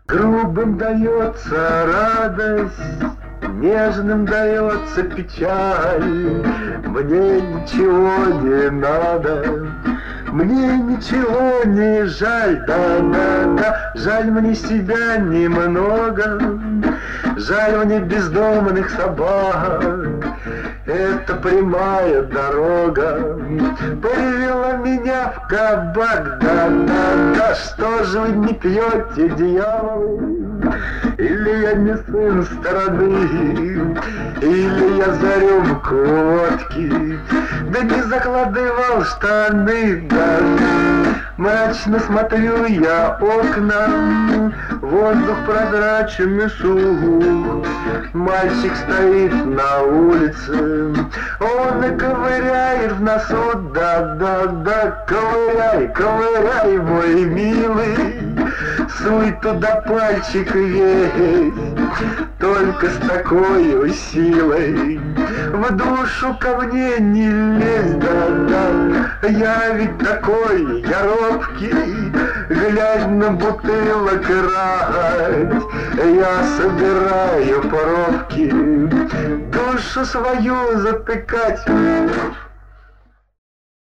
Грубым дается радость, нежным дается печаль. Мне ничего не надо, мне ничего не жаль, да-да-да. Жаль мне себя немного, жаль мне бездомных собак. Это прямая дорога привела меня в кабак, да-да-да. Что же вы не пьете, дьяволы? Или я не сын страны, или я за рюмку водки, да не закладывал штаны, да. Мрачно смотрю я окна, воздух прозрачен и сух. Мальчик стоит на улице, он и ковыряет в носу, да-да-да. Ковыряй, ковыряй, мой милый, суй туда пальчик весь, только с такой силой в душу ко мне не лезь, да-да. Я ведь такой, я робкий, глядь на бутылок рать, я собираю пробки, душу свою затыкать.